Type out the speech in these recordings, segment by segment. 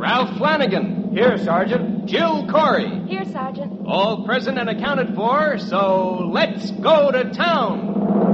Ralph Flanagan. Here, Sergeant. Jill Corey. Here, Sergeant. All present and accounted for, so let's go to town.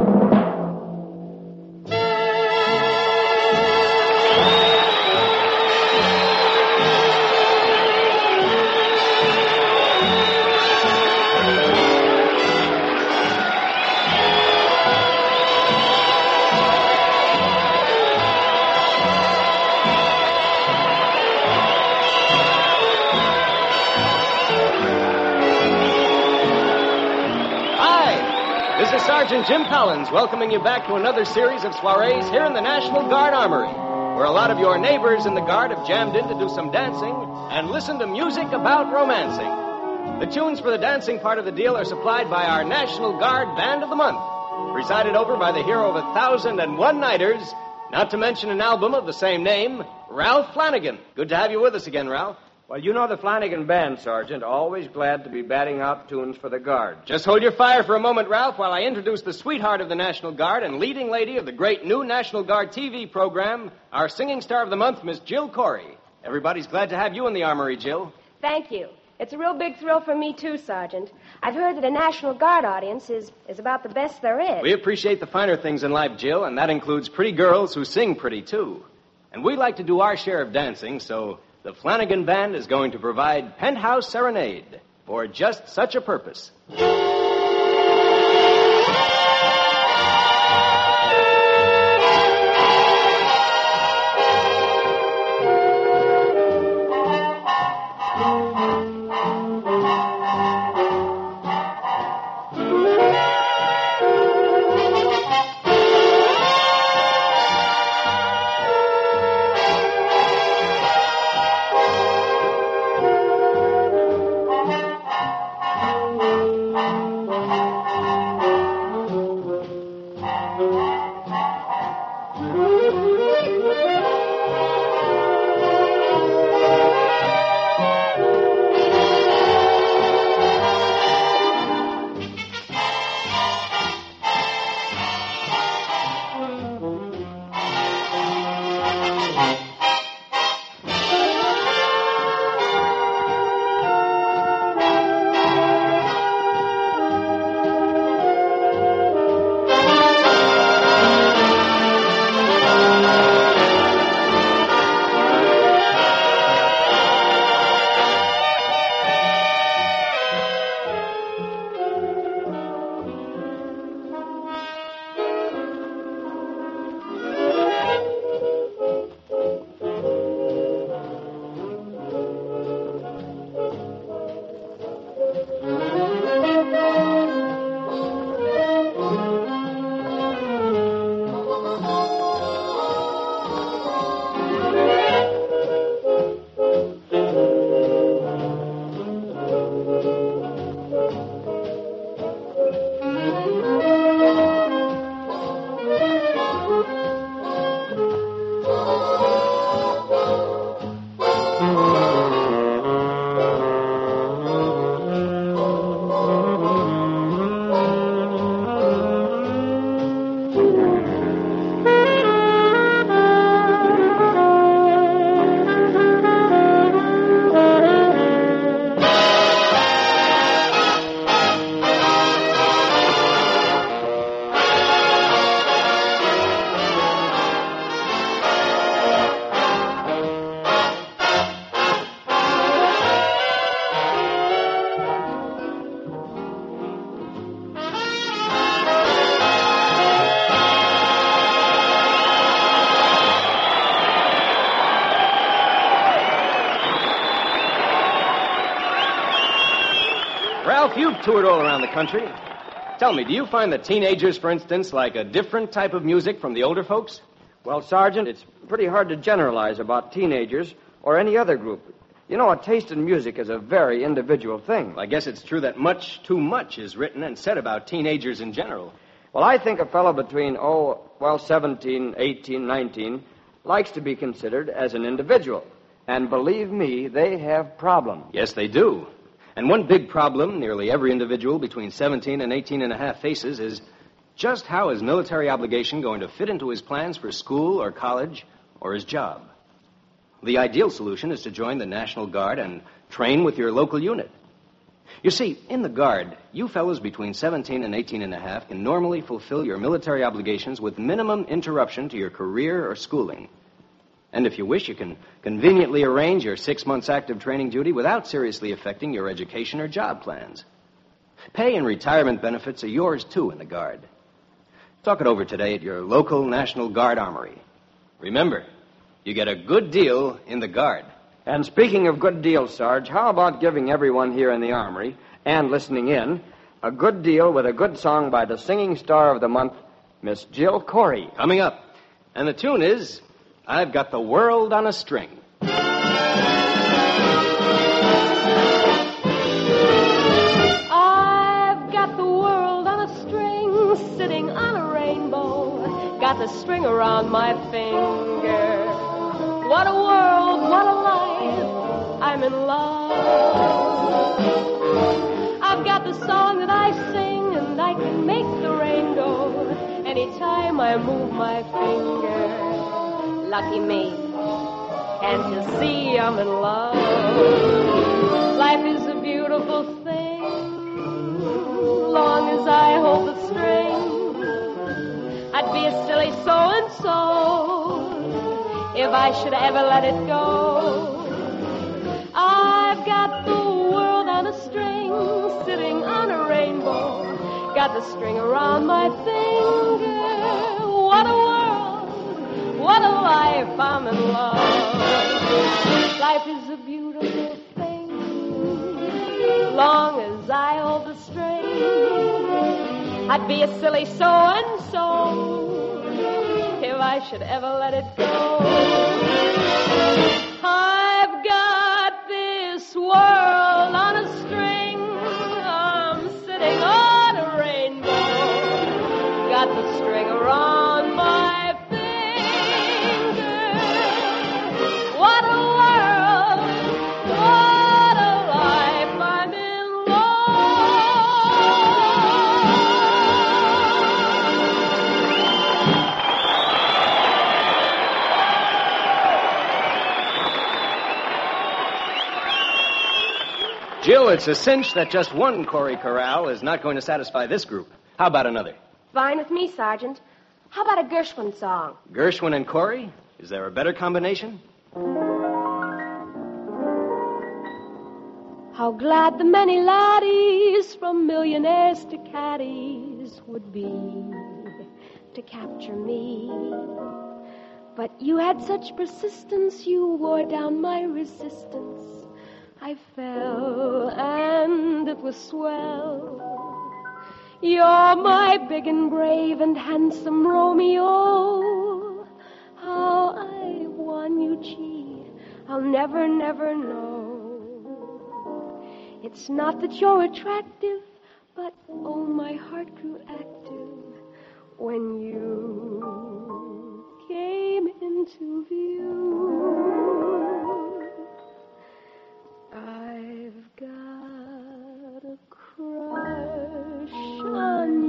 This is Sergeant Jim Collins welcoming you back to another series of soirees here in the National Guard Armory, where a lot of your neighbors in the Guard have jammed in to do some dancing and listen to music about romancing. The tunes for the dancing part of the deal are supplied by our National Guard Band of the Month, presided over by the hero of 1,001 Nighters, not to mention an album of the same name, Ralph Flanagan. Good to have you with us again, Ralph. Well, you know the Flanagan Band, Sergeant. Always glad to be batting out tunes for the Guard. Just hold your fire for a moment, Ralph, while I introduce the sweetheart of the National Guard and leading lady of the great new National Guard TV program, our singing star of the month, Miss Jill Corey. Everybody's glad to have you in the armory, Jill. Thank you. It's a real big thrill for me, too, Sergeant. I've heard that a National Guard audience is about the best there is. We appreciate the finer things in life, Jill, and that includes pretty girls who sing pretty, too. And we like to do our share of dancing, so the Flanagan Band is going to provide Penthouse Serenade for just such a purpose. Ralph, you've toured all around the country. Tell me, do you find that teenagers, for instance, like a different type of music from the older folks? Well, Sergeant, it's pretty hard to generalize about teenagers or any other group. You know, a taste in music is a very individual thing. Well, I guess it's true that much too much is written and said about teenagers in general. Well, I think a fellow between, 17, 18, 19 likes to be considered as an individual. And believe me, they have problems. Yes, they do. And one big problem nearly every individual between 17 and 18 and a half faces is just how is military obligation going to fit into his plans for school or college or his job? The ideal solution is to join the National Guard and train with your local unit. You see, in the Guard, you fellows between 17 and 18 and a half can normally fulfill your military obligations with minimum interruption to your career or schooling. And if you wish, you can conveniently arrange your 6 months active training duty without seriously affecting your education or job plans. Pay and retirement benefits are yours, too, in the Guard. Talk it over today at your local National Guard armory. Remember, you get a good deal in the Guard. And speaking of good deals, Sarge, how about giving everyone here in the armory and listening in a good deal with a good song by the singing star of the month, Miss Jill Corey? Coming up. And the tune is, I've Got the World on a String. I've got the world on a string, sitting on a rainbow, got the string around my finger. What a world, what a life, I'm in love. I've got the song that I sing, and I can make the rain go anytime I move my finger. Lucky me, can't you see I'm in love? Life is a beautiful thing, long as I hold the string. I'd be a silly so-and-so if I should ever let it go. I've got the world on a string, sitting on a rainbow, got the string around my finger. What a world, what a life, I'm in love. Life is a beautiful thing, long as I hold the string. I'd be a silly so-and-so if I should ever let it go. I've got this world on a string, I'm sitting on a rainbow, got the string around my finger. What a world, what a life, I'm in love. Jill, it's a cinch that just one Corey Corral is not going to satisfy this group. How about another? Fine with me, Sergeant. How about a Gershwin song? Gershwin and Corey? Is there a better combination? How glad the many laddies, from millionaires to caddies, would be to capture me. But you had such persistence, you wore down my resistance. I fell, and it was swell. You're my big and brave and handsome Romeo. How I won you, gee, I'll never, never know. It's not that you're attractive, but oh, my heart grew active when you came into view. I've got a crush on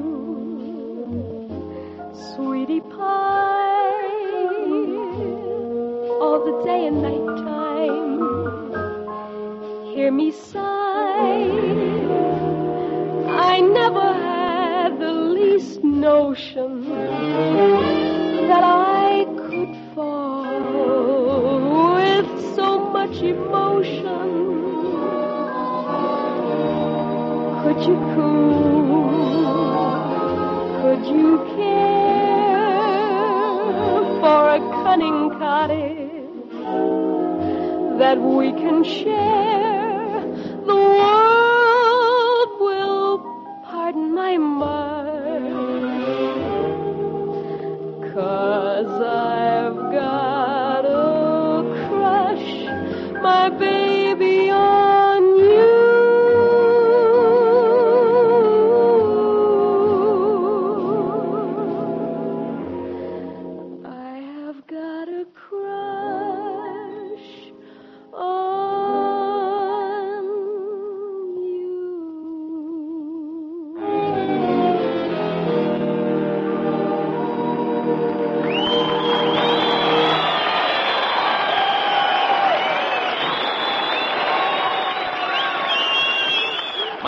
you, sweetie pie, all the day and night time. Hear me sigh, I never had the least notion that I could fall with so much emotion. Could you cool? Could you care for a cunning cottage that we can share? The world will pardon my mirth, 'cause I've got a crush, my baby, on you. I have got a crush on you.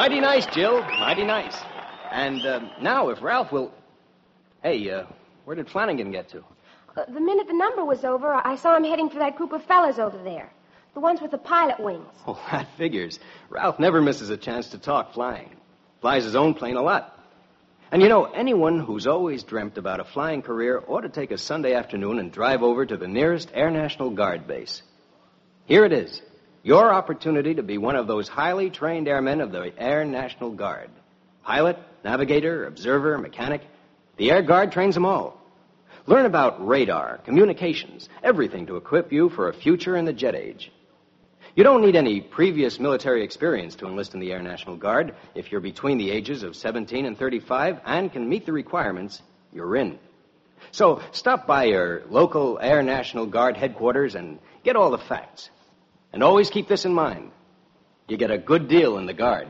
Mighty nice, Jill. Mighty nice. And now, if Ralph will... Hey, where did Flanagan get to? The minute the number was over, I saw him heading for that group of fellas over there. The ones with the pilot wings. Oh, that figures. Ralph never misses a chance to talk flying. Flies his own plane a lot. And you know, anyone who's always dreamt about a flying career ought to take a Sunday afternoon and drive over to the nearest Air National Guard base. Here it is. Your opportunity to be one of those highly trained airmen of the Air National Guard. Pilot, navigator, observer, mechanic. The Air Guard trains them all. Learn about radar, communications, everything to equip you for a future in the jet age. You don't need any previous military experience to enlist in the Air National Guard. If you're between the ages of 17 and 35 and can meet the requirements, you're in. So stop by your local Air National Guard headquarters and get all the facts. And always keep this in mind. You get a good deal in the Guard.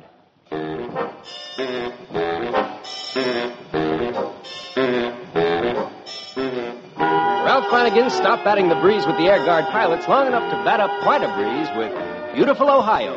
Ralph Flanagan stopped batting the breeze with the Air Guard pilots long enough to bat up quite a breeze with beautiful Ohio.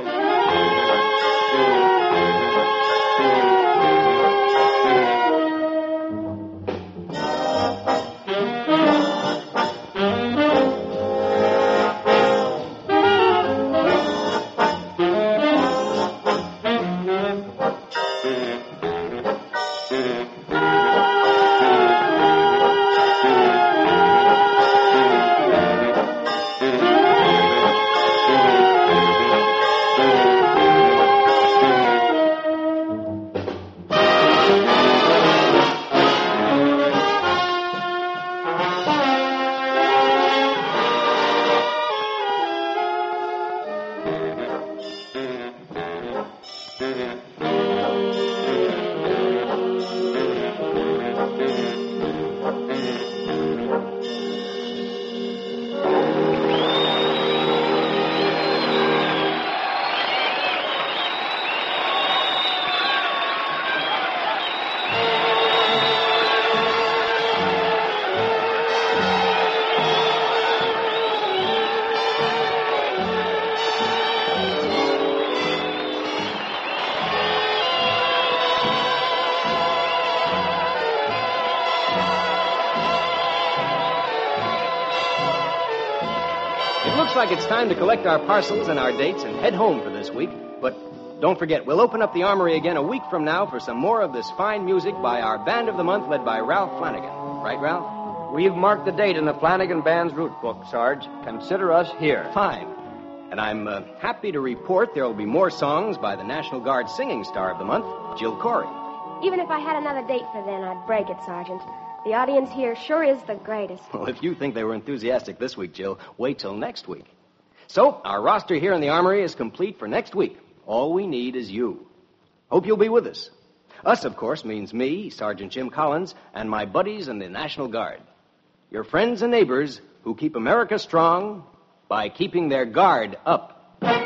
Looks like it's time to collect our parcels and our dates and head home for this week. But don't forget, we'll open up the Armory again a week from now for some more of this fine music by our Band of the Month led by Ralph Flanagan. Right, Ralph? We've marked the date in the Flanagan Band's route book, Sarge. Consider us here. Fine. And I'm happy to report there will be more songs by the National Guard singing star of the month, Jill Corey. Even if I had another date for then, I'd break it, Sergeant. The audience here sure is the greatest. Well, if you think they were enthusiastic this week, Jill, wait till next week. So, our roster here in the Armory is complete for next week. All we need is you. Hope you'll be with us. Us, of course, means me, Sergeant Jim Collins, and my buddies in the National Guard. Your friends and neighbors who keep America strong by keeping their guard up. The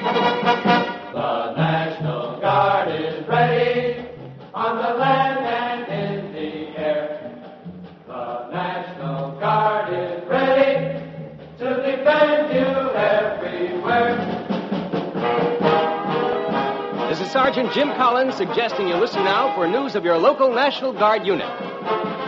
National Guard is ready on the land and in the air. The National Guard is ready to defend you everywhere. This is Sergeant Jim Collins suggesting you listen now for news of your local National Guard unit.